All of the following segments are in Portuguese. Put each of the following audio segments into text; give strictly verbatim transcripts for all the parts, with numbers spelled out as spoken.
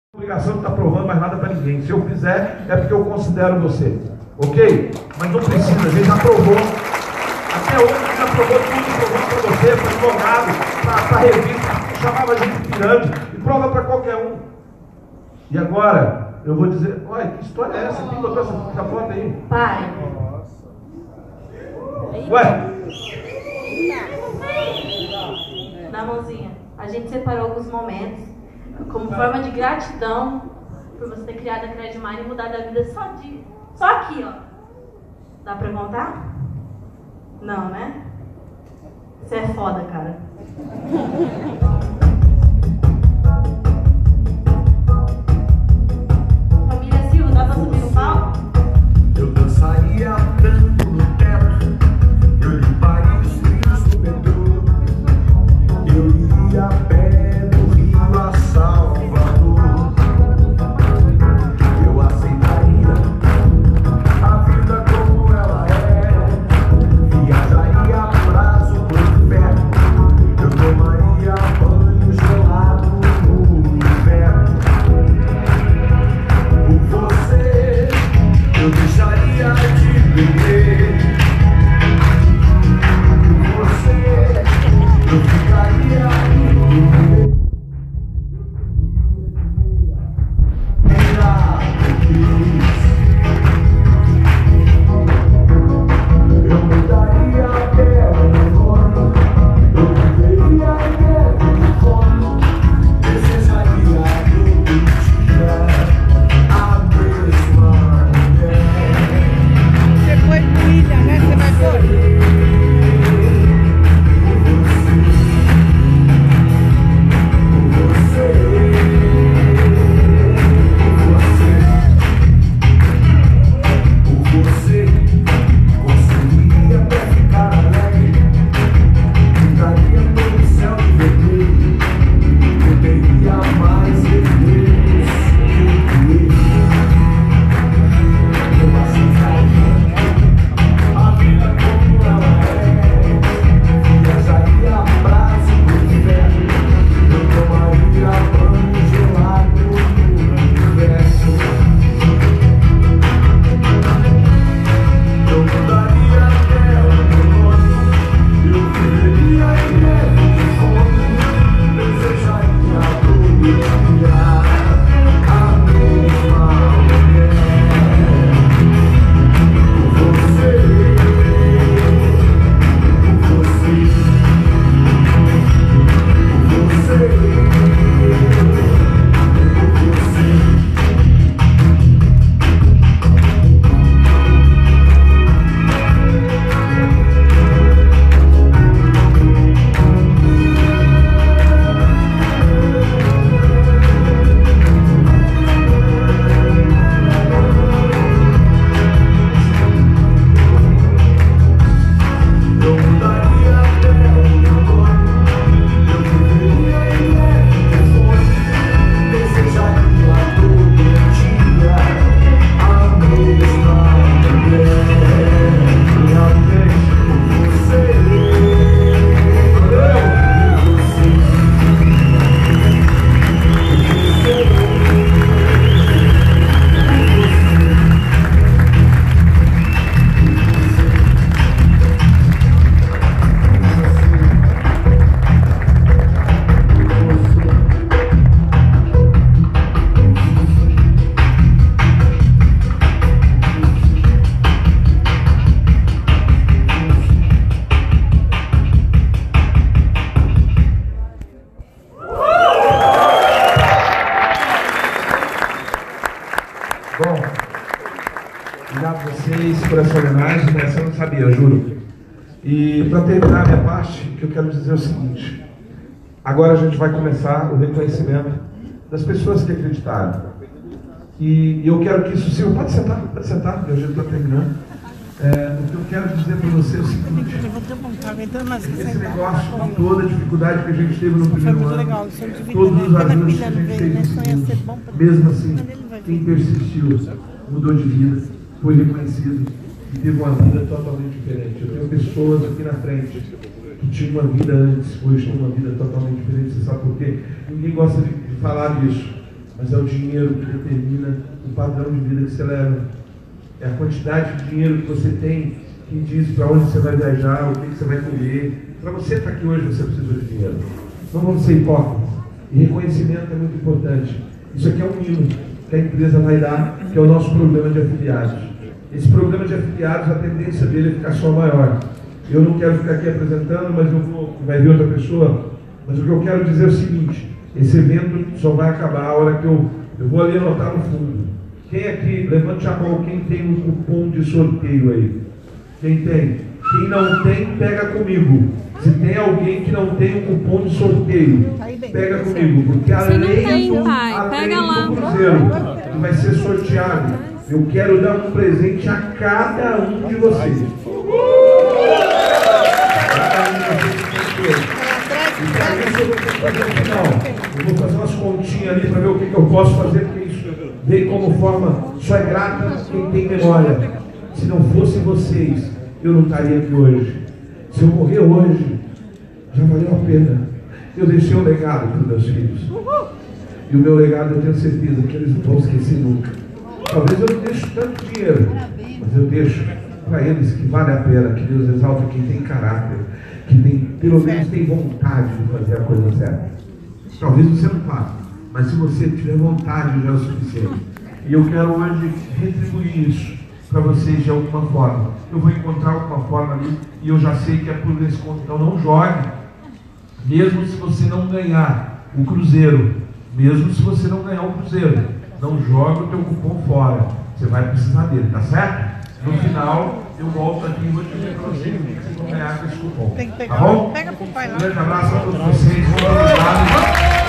Obrigação de estar provando mais nada para ninguém. Se eu fizer, é porque eu considero você. Ok? Mas não precisa, a gente já provou. Até hoje a gente já provou tudo, provou para você, para advogado, para a revista, chamava a gente de pirâmide, e prova para qualquer um. E agora, eu vou dizer, olha, que história é essa? Quem botou essa, essa foto aí? Pai. Ué? Na mãozinha. A gente separou alguns momentos como forma de gratidão por você ter criado a Credmine e mudado a vida só de... Só aqui, ó. Dá pra contar? Não, né? Você é foda, cara. Família Silva, dá pra subir no palco? Eu dançaria tanto no teto, eu limparia os frios do metrô, eu iria a pé do Rio a Salvador, eu aceitaria a vida como ela é, viajaria a prazo por perto, eu tomaria banho gelado no inverno, por você eu deixaria de beber, por você eu ficaria feliz. Eu mudaria até o nome, eu viveria até de fome, desejaria todo dia a mesma mulher. Você foi pro Ilha, né? Você vai pôr? Bom, obrigado a vocês por essa homenagem, mas eu não sabia, juro. E para terminar a minha parte, o que eu quero dizer é o seguinte: agora a gente vai começar o reconhecimento das pessoas que acreditaram. E eu quero que isso sirva. Pode sentar, pode sentar, que a gente está terminando. É, o que eu quero dizer para você é o seguinte: esse negócio com toda a dificuldade que a gente teve no primeiro ano, todos os ajudos que a gente teve no segundo, mesmo assim, quem persistiu mudou de vida, foi reconhecido e teve uma vida totalmente diferente. Eu tenho pessoas aqui na frente que tinham uma vida antes, hoje têm uma vida totalmente diferente. Você sabe por quê? Ninguém gosta de falar disso, mas é o dinheiro que determina o padrão de vida que você leva. É a quantidade de dinheiro que você tem que diz para onde você vai viajar, o que você vai comer. Para você estar aqui hoje, você precisa de dinheiro. Não vamos ser hipócritas. E reconhecimento é muito importante. Isso aqui é um mimo que a empresa vai dar, que é o nosso programa de afiliados. Esse programa de afiliados, a tendência dele é ficar só maior. Eu não quero ficar aqui apresentando, mas eu vou, vai vir outra pessoa. Mas o que eu quero dizer é o seguinte: esse evento só vai acabar a hora que eu, eu vou ali anotar no fundo. Quem aqui, levante a mão, quem tem um cupom de sorteio aí? Quem tem? Quem não tem, pega comigo. Se tem alguém que não tem um cupom de sorteio, pega comigo, porque além do, além do cruzeiro que vai ser sorteado, eu quero dar um presente a cada um de vocês. Cada um de vocês. E para isso eu vou fazer no final. Eu vou fazer umas continhas ali para ver o que, que eu posso fazer, porque isso veio como forma, só é grato quem tem memória. Se não fossem vocês, eu não estaria aqui hoje. Se eu morrer hoje, já valeu a pena. Eu deixei um legado para os meus filhos. E o meu legado eu tenho certeza que eles não vão esquecer nunca. Talvez eu não deixe tanto dinheiro, mas eu deixo para eles que vale a pena, que Deus exalta quem tem caráter, que tem, pelo menos tem vontade de fazer a coisa certa. Talvez você não faça, mas se você tiver vontade já é o suficiente. E eu quero hoje retribuir isso para vocês de alguma forma. Eu vou encontrar alguma forma ali e eu já sei que é por desconto. Então não jogue, mesmo se você não ganhar o cruzeiro, mesmo se você não ganhar o cruzeiro, não joga o teu cupom fora. Você vai precisar dele, tá certo? No final eu volto aqui e vou dizer para vocês o que vocês vão ganhar com esse cupom. Tem que pegar, tá bom? Pega pro pai lá. Um grande abraço a todos vocês. Muito obrigado.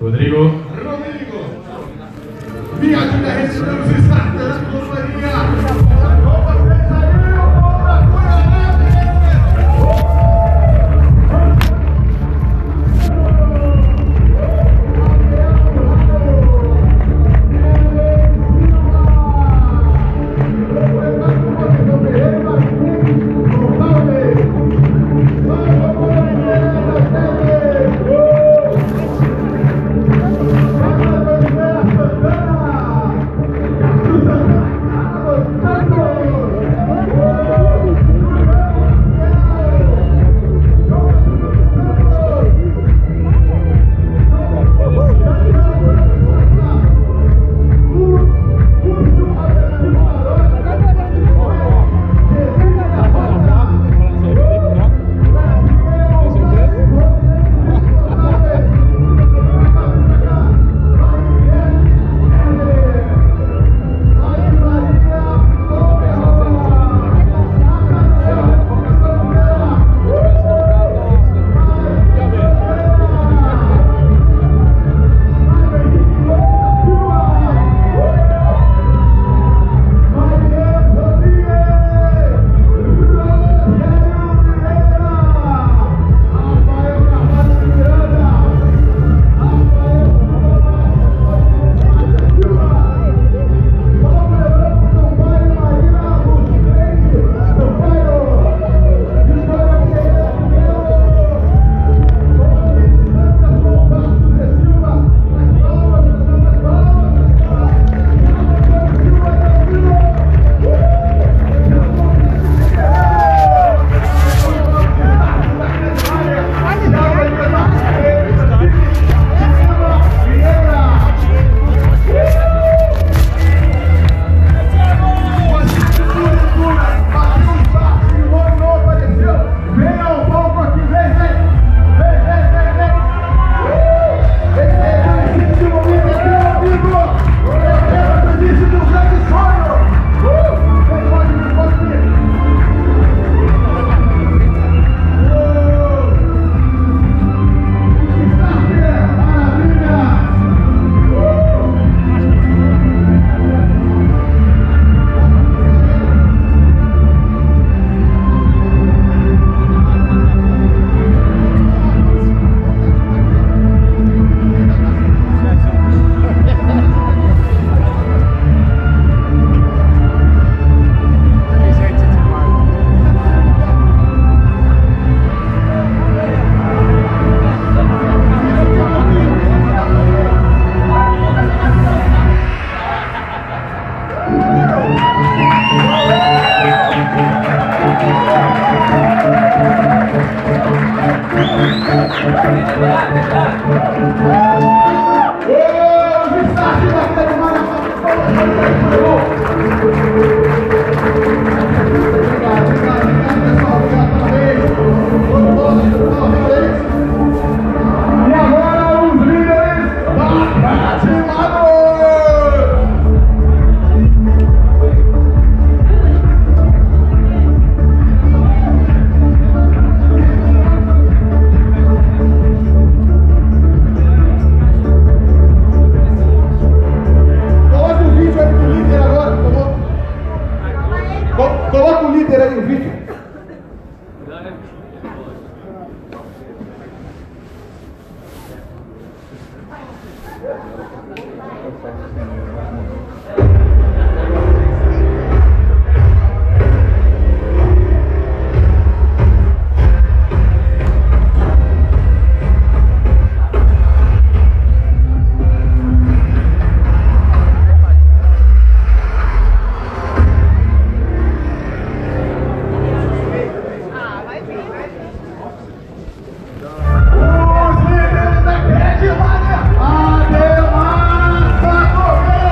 Rodrigo. Rodrigo. Viagem da Residência de Santana, companhia. Com vocês aí, o povo da Cuiabá. Os líderes da grande área, Ademar Sacoeira!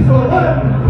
falou, olha,